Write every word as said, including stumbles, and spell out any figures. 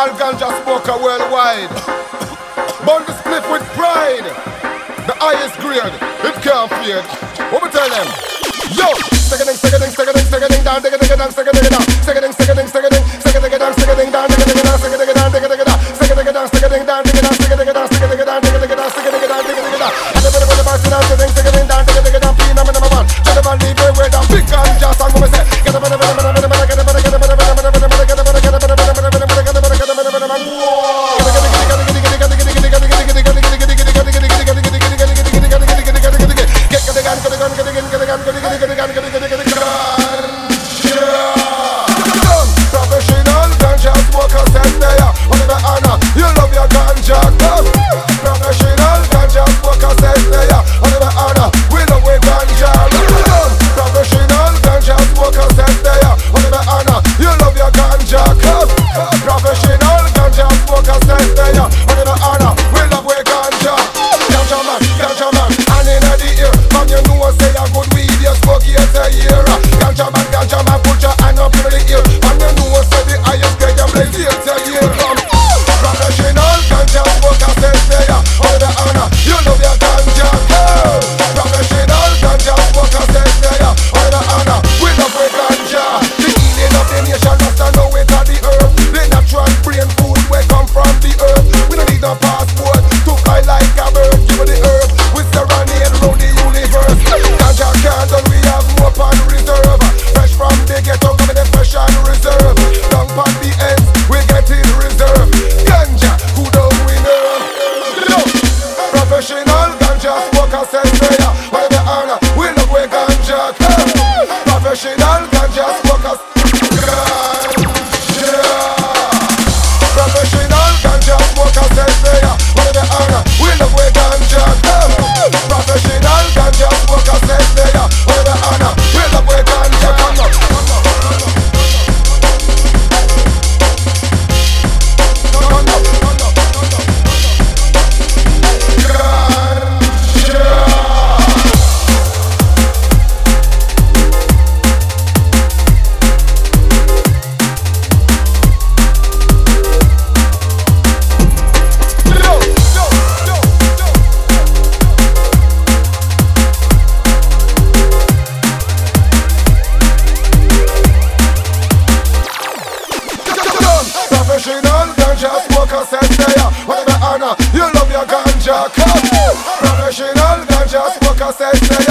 Professional ganja smoker worldwide. Burn the split with pride. The highest grade, it can't fade. What we tell them? Yo! Stick-a-ding, stick-a-ding, stick-a-ding, stick-a-ding down, dig-a-dig-a down, stick-a-dig-a down, stick-a-ding, stick-a-ding, stick-a-ding, stick-a-dig-a down, stick-a-ding down, dig-a-dig-a down, stick-a-dig-a down, dig-a-dig-a down, stick-a-dig-a down, stick-a-ding down, dig-a-dig-a down, stick-a-dig-a down, stick-a-dig-a down, dig-a-dig-a down, stick-a-dig-a down, dig-a-dig-a down. And the bit of the bounce down, stick-a-ding, stick-a-ding down, dig-a-dig-a down, P number number one. Gentlemen, leave your way down, big ganja song, what we say? Get a bit of a bit of a bit of a get a bit of a get a bit of a bit of a bit of a get a bit of a get a bit of a bit of a bit of a get a bit of a get a bit of a get a Professional ganja smoker says they are whatever honor. You love your ganja, come. Professional ganja smoker says they are whatever honor. We love we ganja, come. Professional ganja smoker says they are whatever honor. You love your ganja, come. Professional ganja smoker says they are whatever honor. We love we ganja. Ganja man, ganja man, and in the ear, man you know say a good weed you smoke yes a year. Ganja man, ganja man, put your hand up in the ear, man you know say the highest grade you blaze yes a year. Come, professional ganja smoker says they are whatever honor. You love your ganja, come. Professional ganja smoker says they are whatever honor. We love we ganja. The healing of the nation must know it at the herb. The natural brain food we come from the herb. We don't need no passport to fly like a bird. Give me the herb, we serenade round the universe. Ganja can't done, we have more pan reserve. Fresh from the ghetto, coming in fresh and reserve. Down pan the ends, we get it reserve. Ganja, who don't we know? No. Professional ganja smoker says they are whatever honor. We love we ganja, come. Professional ganja smokers. Professional ganja smoker says they are whatever honor. We love we ganja, come. Professional ganja smoker says they are whatever honor. We love we ganja, come up. Professional ganja smoker says they are whatever honor. You love your ganja, come. Professional ganja smoker says they